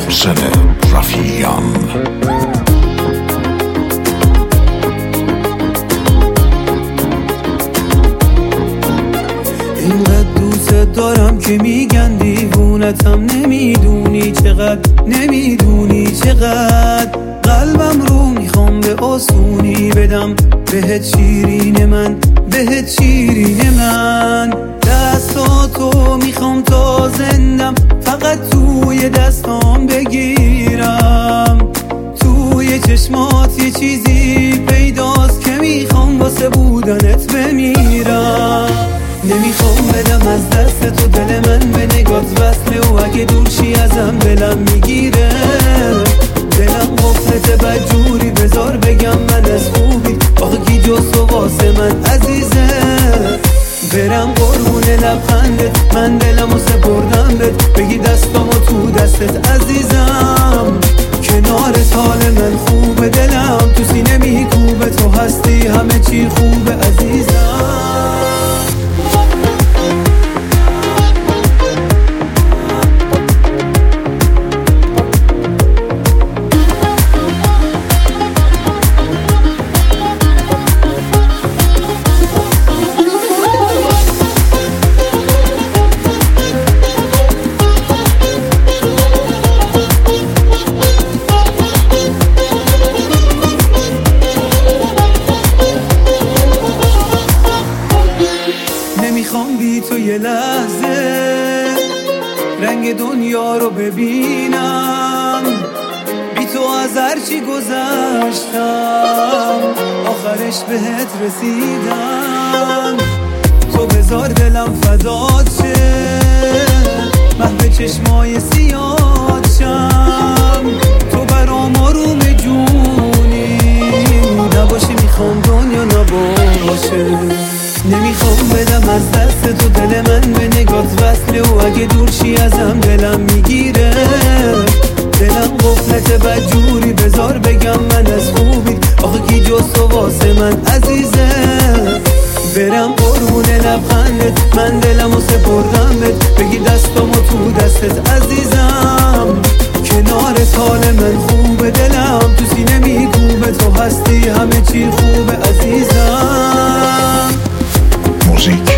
محسن رفیعیان. اینقدر دوست دارم که میگن دیوونتم، نمیدونی چقدر قلبم رو میخوام به آسونی بدم بهت شیرین من دستاتو میخوام تا زندم فقط توی دستام بگیرم. توی چشمات یه چیزی پیداست که میخوام واسه بودنت بمیرم. نمیخوام بدم از دست تو دل من به نگات وصله و اگه دور شی ازم دلم میگیره. دلم غفلت بدجوری بذار بگم من از خوبی آخه کی جز تو واسه من عزیزه. برم قربون لبخندت من دلمو سپردم بهت بگی دستامو تو دستت عزیزم. کنارت حال من خوبه دلم تو سینه میکوبه تو هستی همه چی خوبه عزیزم. نمیخوام بی تو یه لحظه رنگ دنیا رو ببینم. بی تو از هرچی گذشتم آخرش بهت رسیدم. تو بذار دلم فدات شه محو چشمای سیاد شم. تو برام آروم جونی نباشی میخوام دنیا نباشه. نمیخوام بدم از دست تو دل من به نگات وصله و اگه دور شی ازم دلم میگیره. دلم غفلت بدجوری بذار بگم من از خوبی آخه کی جز تو واسه من عزیزه. برم قربون لبخندت من دلمو سپردم بهت بگی دستامو تو دستت عزیزم. کنارت حال من خوبه دلم تو سینه میکوبه تو هستی همه چی خوبه عزیزم. موزیک